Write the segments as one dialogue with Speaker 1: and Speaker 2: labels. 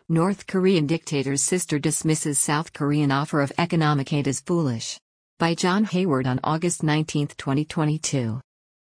Speaker 1: North Korean dictator's sister dismisses South Korean offer of economic aid as foolish. By John Hayward on August 19, 2022.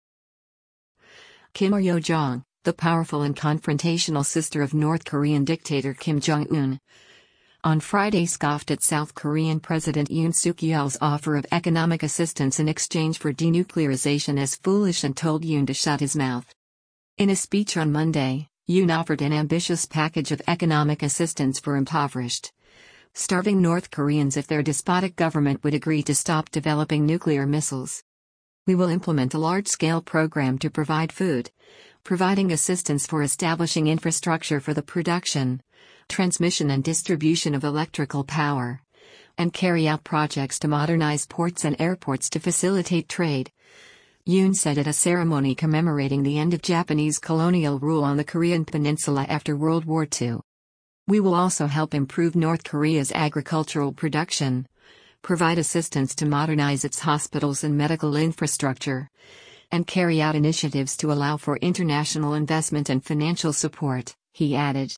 Speaker 1: Kim Yo-jong, the powerful and confrontational sister of North Korean dictator Kim Jong-un, on Friday scoffed at South Korean President Yoon Suk-yeol's offer of economic assistance in exchange for denuclearization as foolish and told Yoon to shut his mouth. In a speech on Monday, Yoon offered an ambitious package of economic assistance for impoverished, starving North Koreans if their despotic government would agree to stop developing nuclear missiles. We will implement a large-scale program to provide food, providing assistance for establishing infrastructure for the production, transmission and distribution of electrical power, and carry out projects to modernize ports and airports to facilitate trade, Yoon said at a ceremony commemorating the end of Japanese colonial rule on the Korean peninsula after World War II. We will also help improve North Korea's agricultural production, provide assistance to modernize its hospitals and medical infrastructure, and carry out initiatives to allow for international investment and financial support, he added.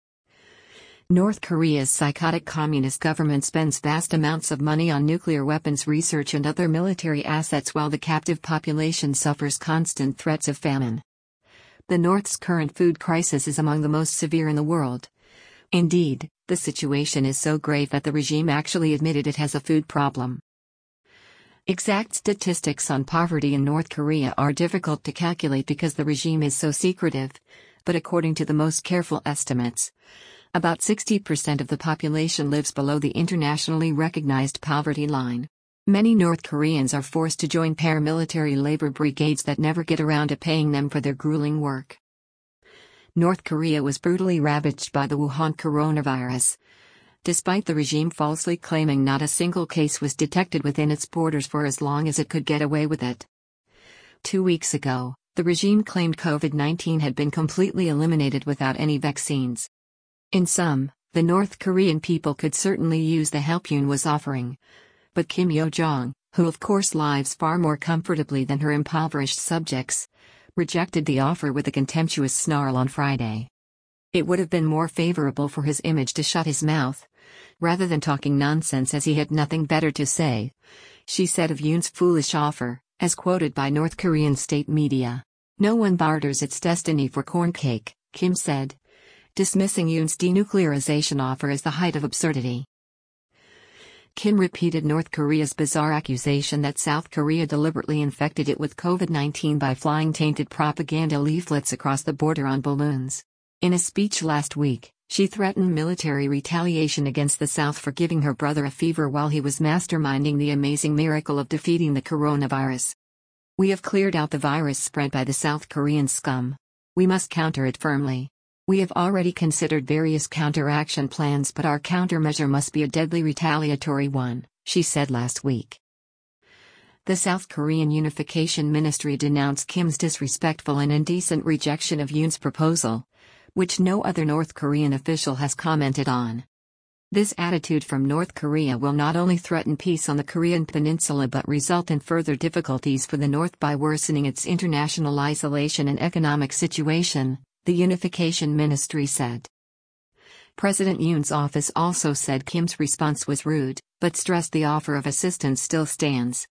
Speaker 1: North Korea's psychotic communist government spends vast amounts of money on nuclear weapons research and other military assets while the captive population suffers constant threats of famine. The North's current food crisis is among the most severe in the world. Indeed, the situation is so grave that the regime actually admitted it has a food problem. Exact statistics on poverty in North Korea are difficult to calculate because the regime is so secretive, but according to the most careful estimates, about 60% of the population lives below the internationally recognized poverty line. Many North Koreans are forced to join paramilitary labor brigades that never get around to paying them for their grueling work. North Korea was brutally ravaged by the Wuhan coronavirus, despite the regime falsely claiming not a single case was detected within its borders for as long as it could get away with it. 2 weeks ago, the regime claimed COVID-19 had been completely eliminated without any vaccines. In sum, the North Korean people could certainly use the help Yoon was offering. But Kim Yo-jong, who of course lives far more comfortably than her impoverished subjects, rejected the offer with a contemptuous snarl on Friday. It would have been more favorable for his image to shut his mouth, rather than talking nonsense as he had nothing better to say, she said of Yoon's foolish offer, as quoted by North Korean state media. No one barters its destiny for corn cake, Kim said, dismissing Yoon's denuclearization offer as the height of absurdity. Kim repeated North Korea's bizarre accusation that South Korea deliberately infected it with COVID-19 by flying tainted propaganda leaflets across the border on balloons. In a speech last week, she threatened military retaliation against the South for giving her brother a fever while he was masterminding the amazing miracle of defeating the coronavirus. We have cleared out the virus spread by the South Korean scum. We must counter it firmly. We have already considered various counteraction plans, but our countermeasure must be a deadly retaliatory one, she said last week. The South Korean Unification Ministry denounced Kim's disrespectful and indecent rejection of Yoon's proposal, which no other North Korean official has commented on. This attitude from North Korea will not only threaten peace on the Korean peninsula but result in further difficulties for the North by worsening its international isolation and economic situation, the Unification Ministry said. President Yoon's office also said Kim's response was rude, but stressed the offer of assistance still stands.